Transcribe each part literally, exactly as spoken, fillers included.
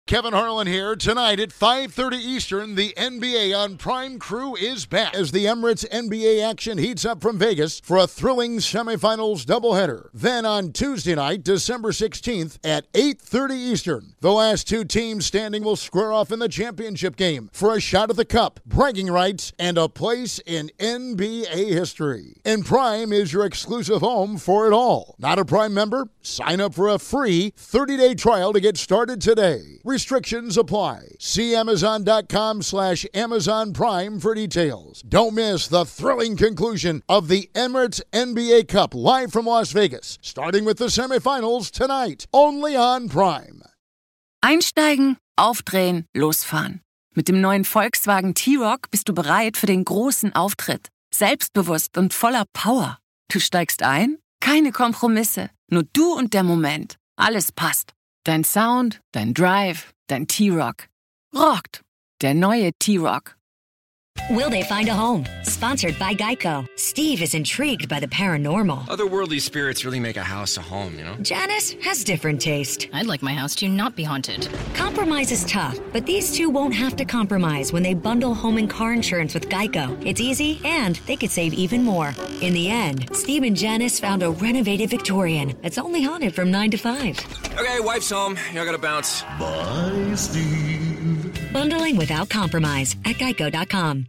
Kevin Harlan here. Tonight at five thirty Eastern, the N B A on Prime Crew is back as the Emirates N B A action heats up from Vegas for a thrilling semifinals doubleheader. Then on Tuesday night, December sixteenth at eight thirty Eastern, the last two teams standing will square off in the championship game for a shot at the cup, bragging rights, and a place in N B A history. And Prime is your exclusive home for it all. Not a Prime member? Sign up for a free thirty-day trial to get started today. Restrictions apply. See Amazon.com slash Amazon Prime for details. Don't miss the thrilling conclusion of the Emirates N B A Cup live from Las Vegas, starting with the semifinals tonight, only on Prime. Einsteigen, aufdrehen, losfahren. Mit dem neuen Volkswagen T-Roc bist du bereit für den großen Auftritt. Selbstbewusst und voller Power. Du steigst ein? Keine Kompromisse. Nur du und der Moment. Alles passt. Dein Sound, dein Drive, dein T-Roc. Rockt. Der neue T-Roc. Will they find a home? Sponsored by Geico. Steve is intrigued by the paranormal. Otherworldly spirits really make a house a home, you know? Janice has different taste. I'd like my house to not be haunted. Compromise is tough, but these two won't have to compromise when they bundle home and car insurance with Geico. It's easy, and they could save even more. In the end, Steve and Janice found a renovated Victorian that's only haunted from nine to five. Okay, wife's home. I gotta bounce. Bye, Steve. Bundling without compromise at geico dot com.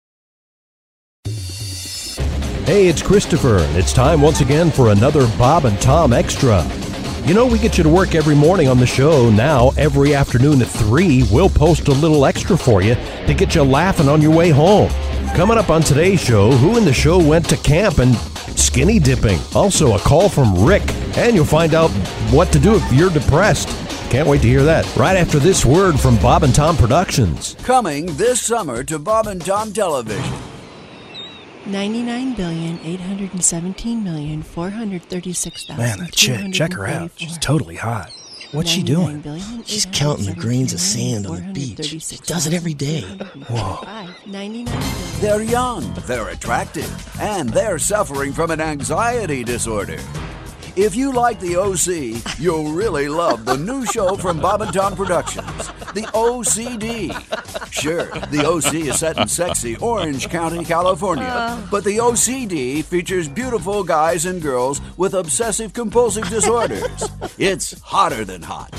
Hey, it's Christopher, and it's time once again for another Bob and Tom Extra. You know, we get you to work every morning on the show. Now, every afternoon at three, we'll post a little extra for you to get you laughing on your way home. Coming up on today's show, who in the show went to camp and skinny dipping? Also, a call from Rick, and you'll find out what to do if you're depressed. Can't wait to hear that. Right after this word from Bob and Tom Productions. Coming this summer to Bob and Tom Television. ninety-nine billion eight hundred seventeen million four hundred thirty-six thousand. Man, that chick, check her out. She's totally hot. What's she doing? She's counting the grains of sand on the beach. She does it every day. Whoa. They're young, they're attractive, and they're suffering from an anxiety disorder. If you like the O C, you'll really love the new show from Bob and Tom Productions, The O C D. Sure, the O C is set in sexy Orange County, California, but the O C D features beautiful guys and girls with obsessive-compulsive disorders. It's hotter than hot.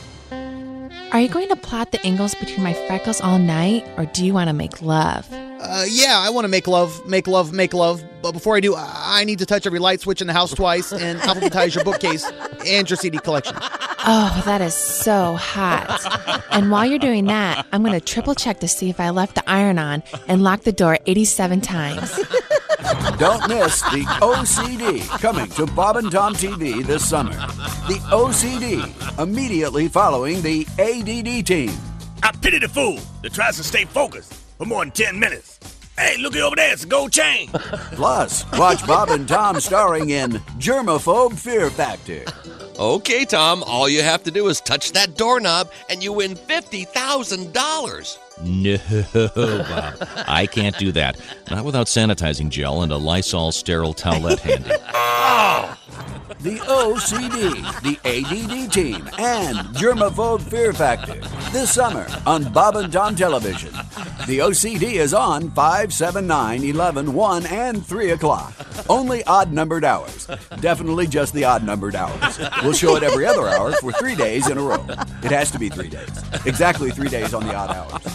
Are you going to plot the angles between my freckles all night, or do you want to make love? Uh, yeah, I want to make love, make love, make love. But before I do, I need to touch every light switch in the house twice and alphabetize your bookcase and your C D collection. Oh, that is so hot. And while you're doing that, I'm going to triple check to see if I left the iron on and lock the door eighty-seven times. Don't miss the O C D, coming to Bob and Tom T V this summer. The O C D, immediately following the A D D team. I pity the fool that tries to stay focused for more than ten minutes. Hey, looky over there, it's a gold chain. Plus, watch Bob and Tom starring in Germaphobe Fear Factor. Okay, Tom, all you have to do is touch that doorknob and you win fifty thousand dollars. No, Bob. I can't do that. Not without sanitizing gel and a Lysol sterile towelette handy. Oh! The O C D, the A D D team, and Germaphobe Fear Factor this summer on Bob and Tom Television. The O C D is on five, seven, nine, eleven, one, and three o'clock. Only odd-numbered hours. Definitely just the odd-numbered hours. We'll show it every other hour for three days in a row. It has to be three days. Exactly three days on the odd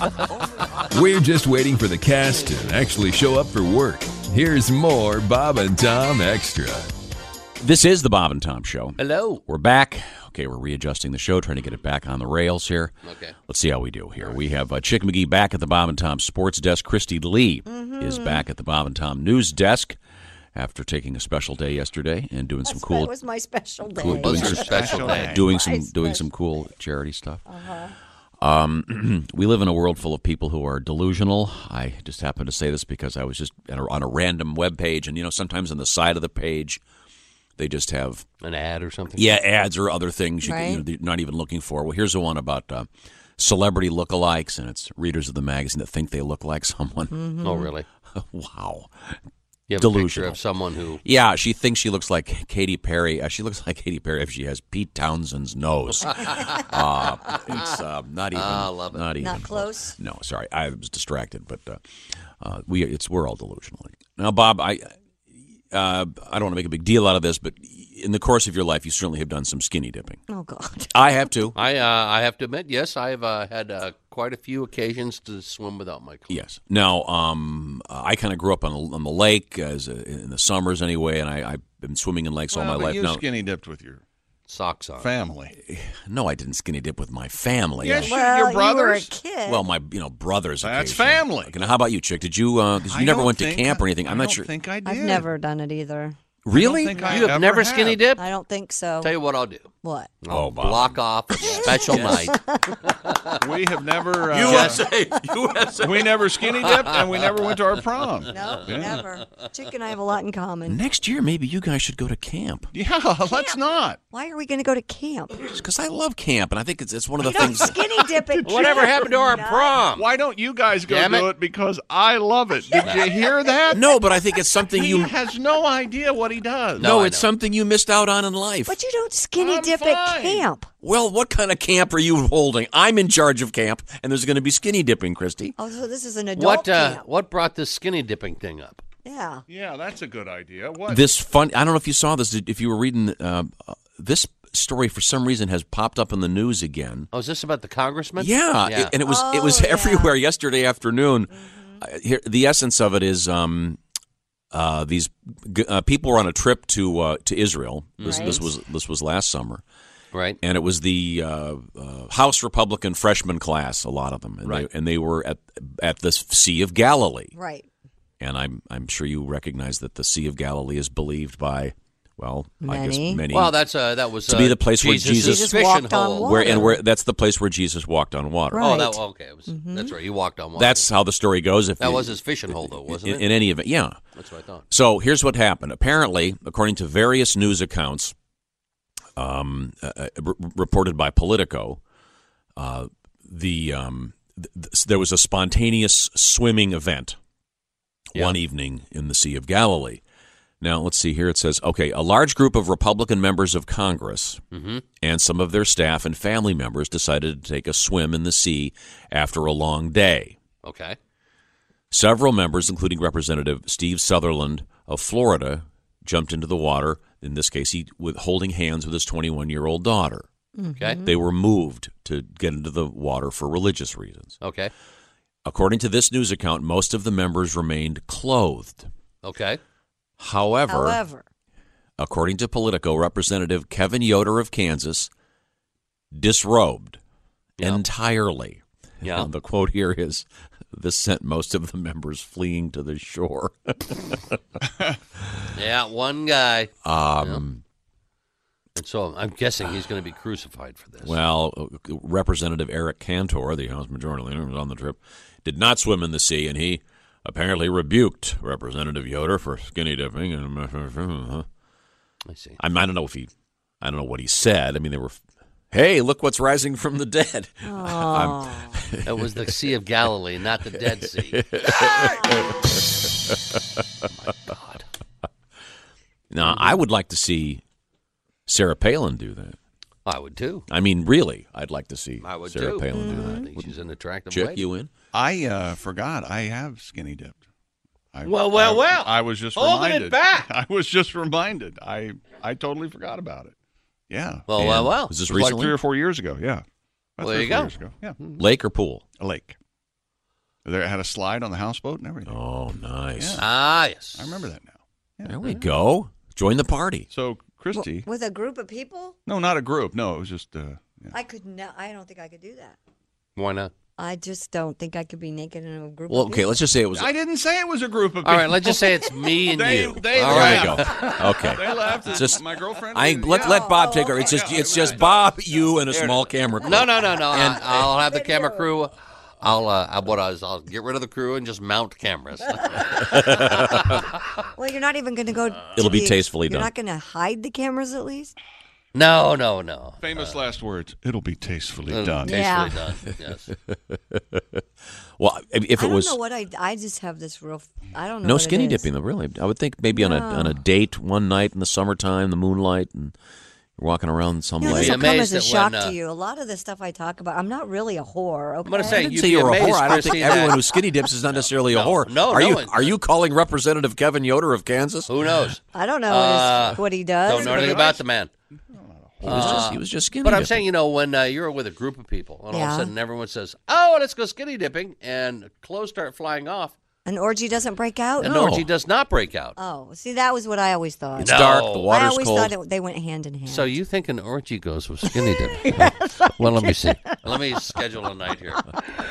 hours. We're just waiting for the cast to actually show up for work. Here's more Bob and Tom Extra. This is the Bob and Tom Show. Hello. We're back. Okay, we're readjusting the show, trying to get it back on the rails here. Okay. Let's see how we do here. We have uh, Chick McGee back at the Bob and Tom Sports Desk. Christy Lee mm-hmm. is back at the Bob and Tom News Desk after taking a special day yesterday and doing That's some cool. That was my special day. Cool, doing some special day. Doing some doing some cool charity stuff. Uh-huh. Um, we live in a world full of people who are delusional. I just happen to say this because I was just on a random web page, and you know, sometimes on the side of the page, they just have an ad or something. Yeah, ads or other things you right. can, you know, you're not even looking for. Well, here's the one about uh, celebrity lookalikes, and it's readers of the magazine that think they look like someone. Mm-hmm. Oh, really? Wow. You have a picture delusional of someone who... Yeah, she thinks she looks like Katy Perry. Uh, she looks like Katy Perry if she has Pete Townshend's nose. uh, it's uh, not even. Ah, I love it. Not even. Not close? No, sorry. I was distracted, but uh, uh, we it's we're all delusional. Now, Bob, I uh, I don't want to make a big deal out of this, but in the course of your life, you certainly have done some skinny dipping. Oh, God. I have too. I uh, I have to admit, yes, I've uh, had uh, quite a few occasions to swim without my clothes. Yes. Now, um, I kind of grew up on, on the lake as a, in the summers anyway, and I, I've been swimming in lakes well, all my but life. You now, skinny dipped with your socks on. Family. No, I didn't skinny dip with my family. Yes, I, Well, your brothers. you were a kid. well, my you know brothers. That's occasionally. family. Okay, now, how about you, Chick? Did you? Because you I never don't went to think camp I- or anything. I'm I not don't sure. think I did. I've never done it either. Really? I don't think I You have ever never have. skinny dipped? I don't think so. Tell you what I'll do. What? I'll Oh, Bob. block off a special night. We have never. Uh, U S A, U S A. We never skinny dipped, and we never went to our prom. No, Yeah. never. Chick and I have a lot in common. Next year, maybe you guys should go to camp. Yeah, let's not. Why are we going to go to camp? Because I love camp, and I think it's it's one of the You don't things. skinny dip it. Whatever happened to our No. prom? Why don't you guys go Damn do it. it? Because I love it. Did you hear that? No, but I think it's something He you. has no idea what he does. No, I it's know. something you missed out on in life. But you don't skinny I'm dip at fine. camp. Well, what kind of camp are you holding? I'm in charge of camp, and there's going to be skinny dipping, Christy. Oh, so this is an adult What uh, camp. what brought this skinny dipping thing up? Yeah. Yeah, that's a good idea. What? This fun. I don't know if you saw this. If you were reading uh, uh, this story, for some reason has popped up in the news again. Oh, is this about the congressman? Yeah, yeah. it- and it was it Oh, was yeah. everywhere yesterday afternoon. Uh, here, the essence of it is um, uh, these g- uh, people were on a trip to uh, to Israel. This, this Right. was this was last summer, right? And it was the uh, uh, House Republican freshman class, a lot of them, and, Right. they, and they were at at the Sea of Galilee. Right. And I'm I'm sure you recognize that the Sea of Galilee is believed by, well, I guess Many. many. Well, that's uh, that was to uh, be the place where Jesus' Jesus, fishing walked on hole. water. where and where that's the place where Jesus walked on water. Right. Oh, that okay. It was, Mhm. That's right. He walked on water. That's how the story goes. If that you- was his fishing hole, though, wasn't in, it? in any event, yeah. That's what I thought. So here's what happened. Apparently, according to various news accounts um, uh, uh, r- reported by Politico, uh, the um, th- th- there was a spontaneous swimming event Yeah. one evening in the Sea of Galilee. Now, let's see here. It says, okay, a large group of Republican members of Congress Mm-hmm. and some of their staff and family members decided to take a swim in the sea after a long day. Okay. Several members, including Representative Steve Sutherland of Florida, jumped into the water. In this case, he with holding hands with his twenty-one-year-old daughter. Okay. They were moved to get into the water for religious reasons. Okay. According to this news account, most of the members remained clothed. Okay. However, However. according to Politico, Representative Kevin Yoder of Kansas disrobed Yeah. entirely. Yeah. And the quote here is, this sent most of the members fleeing to the shore. Yeah, one guy. Um, And so I'm guessing he's going to be crucified for this. Well, uh, Representative Eric Cantor, the House Majority Leader, was on the trip, did not swim in the sea, and he apparently rebuked Representative Yoder for skinny dipping. And I see. I, I don't know if he, I don't know what he said. I mean, they were, hey, look what's rising from the dead. Oh. That was the Sea of Galilee, not the Dead Sea. My God. Now, I would like to see Sarah Palin do that. I would too. I mean, really, I'd like to see I would Sarah too. Palin do I that. think she's an attractive Chick, lady. you in? I uh, forgot. I have skinny dipped. I, Well, well, I, well. I was just Holding it reminded. back. I was just reminded. I I totally forgot about it. Yeah. Well, well, well. Was this It was like recently? three or four years ago. Yeah. About Well, there three you or four go. Years ago. Yeah. Lake or pool? A lake. There had a slide on the houseboat and everything. Oh, nice. Yeah. Ah, yes. I remember that now. Yeah. There we go. Join the party. So, Christy. With a group of people? No, not a group. No, it was just. Uh, yeah. I could not. I don't think I could do that. Why not? I just don't think I could be naked in a group Well, of okay, people. let's just say it was. I didn't say it was a group of people. All right, let's just say it's me and They- you. they All There right. you go. Okay. They left. It's just my girlfriend. I did- let yeah. let Bob Oh, take her. It's okay. just it's just Bob, you, and a small camera crew. No, no, no, no. And- I, I'll have the camera crew. I'll uh, I- what I was, I'll get rid of the crew and just mount cameras. Well, you're not even going to go. to It'll be the- tastefully you're done. not going to hide the cameras at least. No, no, no. Famous uh, last words. It'll be tastefully uh, done. Tastefully Yeah. done. Yes. Well, if it I don't was know what I. I just have this real. I don't know. no what skinny it is. dipping, though, really. I would think maybe on a No. on a date one night in the summertime, the moonlight, and you're walking around some You know, lake. this will come as a that shock when, uh, to you. A lot of the stuff I talk about, I'm not really a whore. Okay? I'm going to say, I didn't you'd say be you were a amazed, whore. I don't think Christy, everyone that- who skinny dips is not necessarily a No, whore. no, are no you one- are you calling Representative Kevin Yoder of Kansas? Who knows? I don't know Uh, what, his, what he does. Don't know anything about the man. He was just he was just skinny But I'm dipping. saying, you know, when uh, you're with a group of people, and all of Yeah. a sudden everyone says, "Oh, let's go skinny dipping," and clothes start flying off, An orgy doesn't break out? an No. orgy does not break out. Oh, see, that was what I always thought. It's dark. The No. I water's always cold. thought it, they went hand in hand. So you think an orgy goes with skinny dipping? Well, let me see. Let me schedule a night here.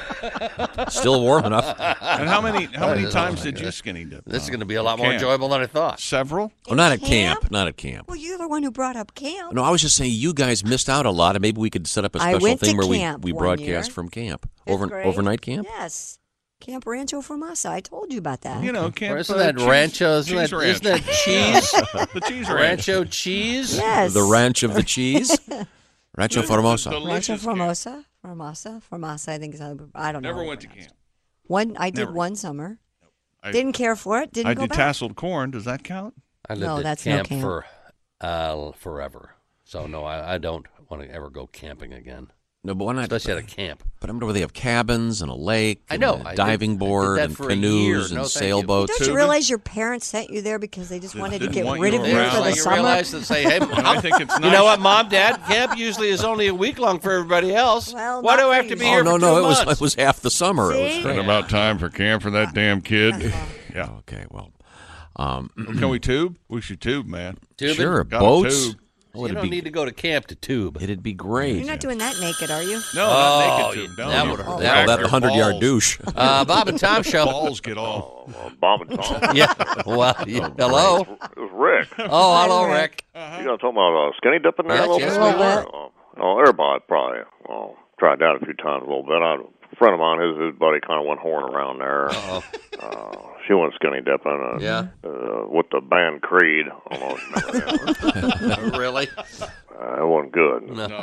Still warm enough. And how many how many Oh, times my did you God. skinny dip? This is Tom? going to be a lot more Camp. enjoyable than I thought. Several? Oh, not at camp? camp. Not at camp. Well, you're the one who brought up camp. No, I was just saying you guys missed out a lot, and maybe we could set up a I special went to thing where camp we, we one broadcast year. from camp. Fifth Over grade. overnight camp? Yes. Camp Rancho Formasa. I told you about that. You know, camp. Or isn't uh, that cheese- rancho? Isn't cheese that, ranch. isn't that cheese? The cheese ranch. Rancho cheese? Yes. The ranch of the cheese? Rancho Formosa. Rancho Delicious camp. Formosa. Formasa. Formasa, I think is how, I don't know. Never how went to to pronounce camp. it. One, I did Never. one summer. I- Didn't care for it. Didn't I go back. detasseled corn. Does that count? I lived No, at that's no camp, camp. for uh, forever. So, no, I, I don't want to ever go camping again. No, but why not? Especially at a camp. But I remember they have cabins and a lake. I and know. a I did- diving I did board that and for a canoes year. and No, thank you. sailboats. Don't you realize your parents sent you there because they just wanted to didn't get want rid you of you around. for the you summer? realize to say, hey, Mom, I think it's you nice. know what, Mom, Dad, camp usually is only a week long for everybody else. Well, Why not do I for have to be you. here Oh no, for no, two it was months? it was half the summer. It was See? great. Been about time for camp for that damn kid. Yeah. Okay, well, um, Can we tube? We should tube, man. Tubing? sure, Gotta boats. tube. Oh, You it'd don't be, need to go to camp to tube. it'd be great. You're not doing that naked, are you? No, Oh, not naked tube. you- No, that you- would've hurt. Oh, That that Your hundred yard balls- douche. Uh, Bob and Tom show. Balls get all. Uh, Bob and Tom. Yeah. Well, yeah. hello. It was Rick. Oh, hello, Rick. You gonna talk about uh, skinny dipping there Yes, a little yes, bit? we were. Uh, oh, everybody probably well, tried that a few times a little bit. I, a friend of mine, his, his buddy, kind of went horn around there. Uh-oh. Uh, she went skinny dipping. Uh, Yeah. Uh, with the band Creed. I don't know if you remember them. Really? Uh, it wasn't good. No.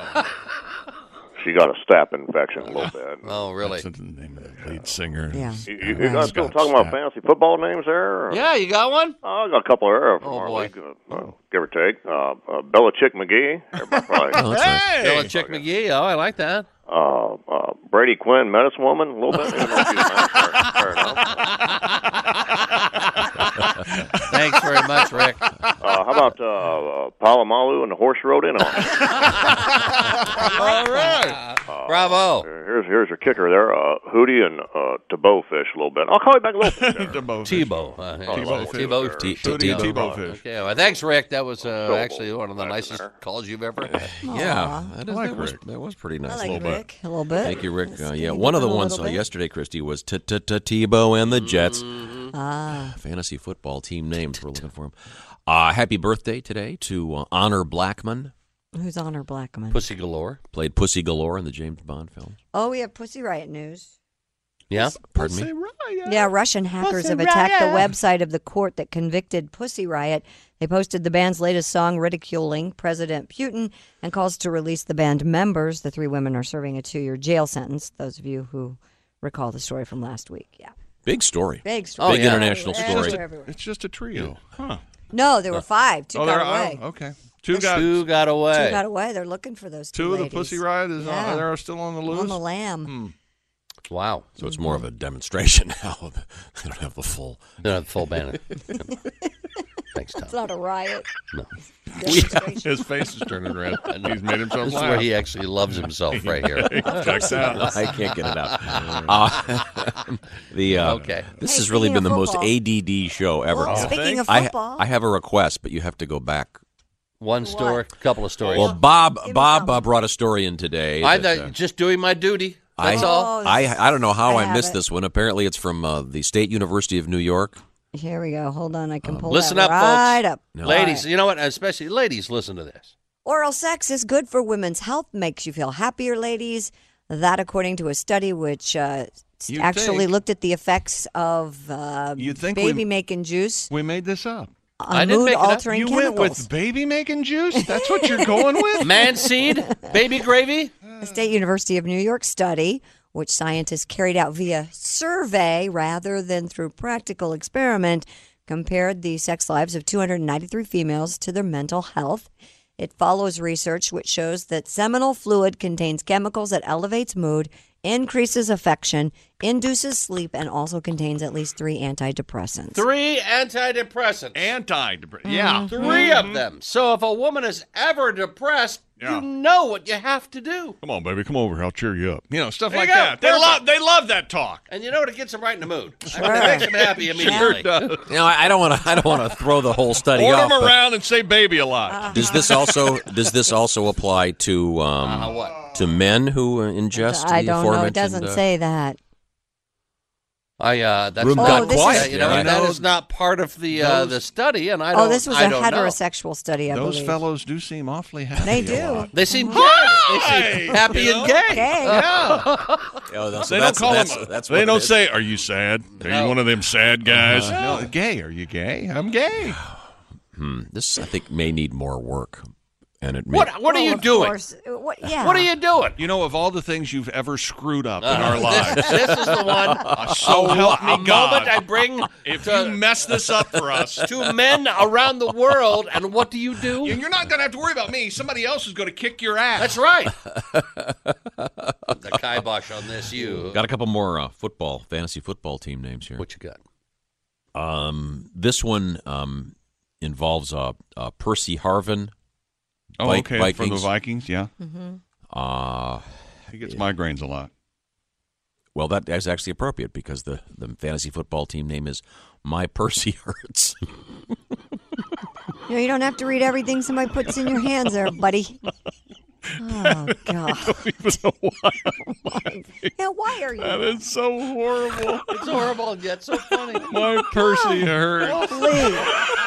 She got a staph infection a little bit. Oh, really? That's the name of the lead singer. Yeah. You, you, you guys still talking about fancy football names there? Or? Yeah, you got one? Oh, I got a couple there from Oh, our boy. league, uh, uh, give or take. Uh, uh, Belichick McGee. Everybody probably. Oh, that's nice. Hey! Belichick McGee. Oh, I like that. Uh, uh, Brady Quinn, Medicine Woman, a little bit. Even though she's not, fair, fair enough. Thanks very much, Rick. Uh, how about uh, uh, Palomalu and the horse rode in on it? All right. Uh, Bravo. Here's here's your kicker there. Uh, Hootie and uh, Tebow fish a little bit. I'll call you back a little bit there. Tebow fish. Tebow. Uh, yeah. Tebow fish. Tebow. T- Hootie T- and T- Tebow fish. Okay, well, thanks, Rick. That was uh, So, actually one of the back in nicest there. calls you've ever. Yeah, that, is, like that, was, Rick. that was pretty nice. I a like little bit. Rick a little bit. Thank you, Rick. Uh, Skinny yeah, one of the dipping a ones uh, little bit. yesterday, Christy, was T- T- T- Tebow and the Jets. Ah. Fantasy football team names. We're looking for them. Uh, happy birthday today to uh, Honor Blackman. Who's Honor Blackman? Pussy galore. Played Pussy Galore in the James Bond film. Oh, we have Pussy Riot news. Yeah. Pardon me? Yeah, Russian hackers Pussy have attacked the Riot. website of the court that convicted Pussy Riot. They posted the band's latest song ridiculing President Putin and calls to release the band members. The three women are serving a two-year jail sentence. Those of you who recall the story from last week. Yeah. Big story. Big story. Big Oh, yeah. international It's story. just a- It's just a trio. Huh. No, there were five. Two oh, got there away. oh, okay. Two got Two got away. Two got away. They're looking for those two two of the ladies. Pussy Riot is Yeah. on, they're still on the loose. On the lam. Hmm. Wow. So it's more of a demonstration now. They don't have the full. They don't have the full band. Thanks, Tom. It's not a riot. No. His face is turning red. He's made himself This is laugh. where he actually loves himself right here. Checks out. I can't get it out. Uh, the uh, Okay. This Hey, has really speaking been the of most football. A D D show ever. Well, speaking of I, football. I have a request, but you have to go back. One story, couple of stories. Well, Bob Give me Bob some. uh, brought a story in today. I that, thought uh, just doing my duty. I, That's all. Oh, I I don't know how I I, have missed it. this one. Apparently, it's from uh, the State University of New York. Here we go. Hold on. I can pull Listen that up, right folks. up. No. Ladies, you know what? Especially ladies, listen to this. Oral sex is good for women's health, makes you feel happier, ladies. That, according to a study which uh, You'd actually think- looked at the effects of uh, You'd think baby we- making juice. We made this up. on mood-altering You chemicals. went with baby-making juice? That's what you're going with? Man seed, baby gravy. A State University of New York study, which scientists carried out via survey rather than through practical experiment, compared the sex lives of two hundred ninety-three females to their mental health. It follows research which shows that seminal fluid contains chemicals that elevates mood, increases affection, induces sleep, and also contains at least three antidepressants. Three antidepressants. Antidepressants. Yeah. Three of them. So if a woman is ever depressed, Yeah. you know what you have to do. Come on, baby. Come over. I'll cheer you up. You know, stuff There like you go. that. They Perfect. love, they love that talk. And you know what? It gets them right in the mood. Sure. I mean, it makes them happy immediately. Sure does. You know, I I don't want to. I don't want to throw the whole study Order off. them but around and say baby a lot. Does this also does this also apply to um, Uh, what? to men who uh, ingest I the don't know. It aforementioned? doesn't uh, say that. I uh, that's Room not, got Oh, this quiet. is- you know, there. that is not part of the uh, Those- the study, and I don't. Oh, this was I a don't know. heterosexual study, I Those believe. fellows do seem awfully happy. They a do. lot. They seem gay. Hi! They seem happy You and know? gay. Okay. Yeah. Oh, that's, They that's, don't call that's, them. that's they what don't it is. say, "Are you sad? Are No. you one of them sad guys?" Uh-huh. No, gay. Are you gay? I'm gay. Hmm, this I think may need more work, and it may. What What are Well, you of doing? course. What, yeah. What are you doing? You know, of all the things you've ever screwed up in Uh, our lives, This, this is the one. uh, so a, help me a God. moment I bring if to, you mess this up for us, to men around the world, and what do you do? you're not going to have to worry about me. Somebody else is going to kick your ass. That's right. The kibosh on this, you. Got a couple more uh, football fantasy football team names here. What you got? Um, this one um, involves uh, uh, Percy Harvin. Oh, Vi- okay. Vikings. For the Vikings, yeah. Mm-hmm. Uh, He gets migraines a lot. well, that is actually appropriate because the, the fantasy football team name is My Percy Hurts. You know, you don't have to read everything somebody puts in your hands there, buddy. Oh, God. I don't even know why. Yeah, why are you? That is so horrible. It's horrible and yet so funny. My Percy hurts. Please.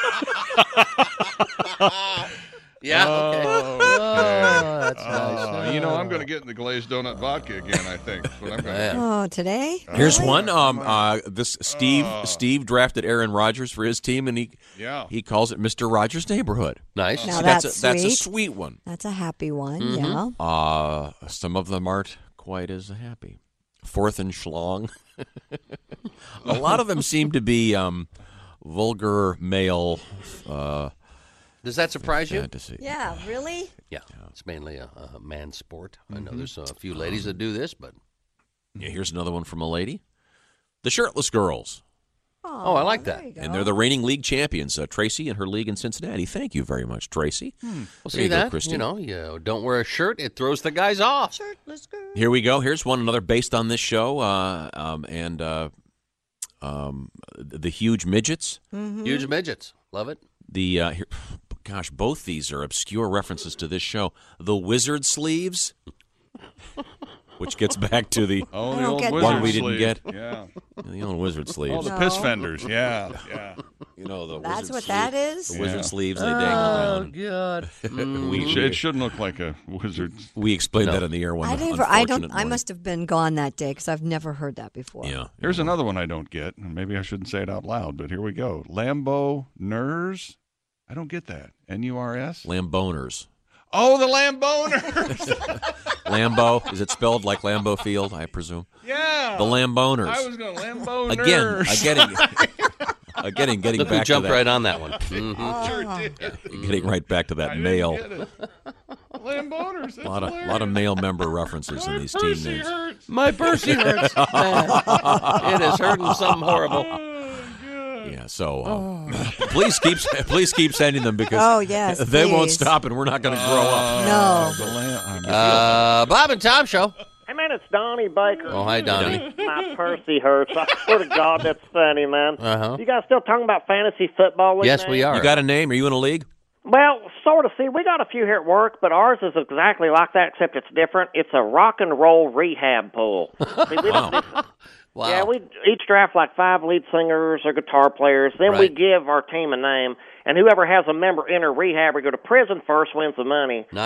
Yeah, okay. Oh, Oh, that's Oh, nice. you know, I'm going to get in the glazed donut vodka again, I think. That's what I'm going to do. Oh, today? Here's Really? one. Um, uh, this Steve Steve drafted Aaron Rodgers for his team, and he Yeah. he calls it Mister Rogers' Neighborhood. Nice. Now See, that's, a, that's a sweet. sweet one. That's a happy one, Mm-hmm. yeah. Uh, some of them aren't quite as happy. Fourth and Schlong. A lot of them seem to be um, vulgar male uh, Does that surprise you? fantasy. Yeah, really? Yeah, it's mainly a, a man sport. I know there's a few ladies that do this, but Yeah, here's another one from a lady. The Shirtless Girls. oh, I like that. There you go. And they're the reigning league champions. Uh, Tracy and her league in Cincinnati. Thank you very much, Tracy. Well, There see you go, that? Christy. You know, you don't wear a shirt; it throws the guys off. Shirtless girl. Here we go. Here's one another based on this show. Uh, um, and uh, um, the huge midgets. Mm-hmm. Huge midgets, love it. The uh, here, gosh, both these are obscure references to this show. The Wizard Sleeves, which gets back to the Oh, I the don't old get wizard one we didn't sleeve. get. Yeah. the old Wizard Oh, Sleeves. the No. piss fenders. Yeah, yeah. You know the That's wizard what sleeve- that is? The Wizard Yeah. Sleeves they dangle Oh down. God! And we, It, sh- it shouldn't look like a wizard. we explained No. that on the air one I never. I don't. unfortunate I morning. must have been gone that day because I've never heard that before. Yeah. Here's another one I don't get. and Maybe I shouldn't say it out loud, but here we go. Lambo Nurs. I don't get that. N U R S? Lamboners. Oh, the Lamboners. Lambo. Is it spelled like Lambeau Field, I presume? Yeah. The Lamboners. I was going to Lambo Again, Nurs. again, again, getting Look who back to jumped that. right on that one. Mhm. Sure did. Getting right back to that I didn't male. get it. Lamboners. That's A lot of, hilarious. lot of male member references in My these team Percy names. hurts. My Percy hurts. Man, it is hurting something horrible. Yeah, so uh, please keep please keep sending them because Oh, yes, they won't please. stop and we're not going to grow up. No. The lamb. Uh, Bob and Tom Show. Hey, man, it's Donnie Baker. Oh, hi, Donnie. My Percy hurts. I swear to God, that's funny, man. Uh-huh. You guys still talking about fantasy football league Yes, now? we are. You got a name? Are you in a league? Well, sort of. See, we got a few here at work, but ours is exactly like that, except it's different. It's a rock and roll rehab pool. See, we don't do- Wow. Yeah, we each draft like five lead singers or guitar players. Then we Right. give our team a name, and whoever has a member enter rehab or go to prison first wins the money. Nice.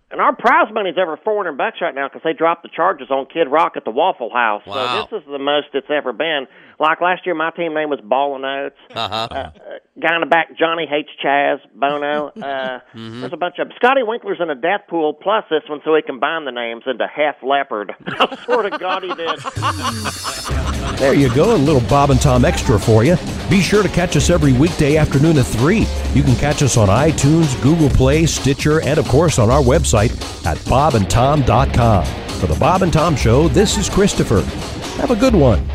And our prize money's over four hundred bucks right now because they dropped the charges on Kid Rock at the Waffle House. Wow. So this is the most it's ever been. Like last year, my team name was Ball and Oates. Uh-huh. Uh, guy in the back, Johnny hates Chaz, Bono. Uh, Mm-hmm. There's a bunch of Scotty Winkler's in a death pool plus this one, so he combined the names into Half Leopard. I swear to God, he did. There you go, a little Bob and Tom Extra for you. Be sure to catch us every weekday afternoon at three. You can catch us on iTunes, Google Play, Stitcher, and of course on our website at bob and tom dot com. For the Bob and Tom Show, this is Christopher. Have a good one.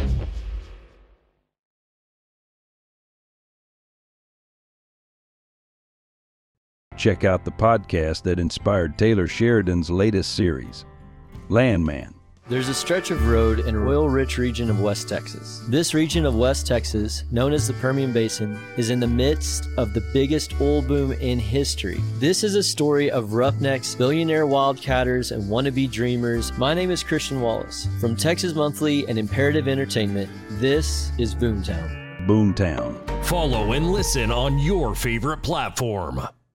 Check out the podcast that inspired Taylor Sheridan's latest series, Landman. There's a stretch of road in an oil-rich region of West Texas. This region of West Texas, known as the Permian Basin, is in the midst of the biggest oil boom in history. This is a story of roughnecks, billionaire wildcatters, and wannabe dreamers. My name is Christian Wallace. From Texas Monthly and Imperative Entertainment, this is Boomtown. Boomtown. Follow and listen on your favorite platform.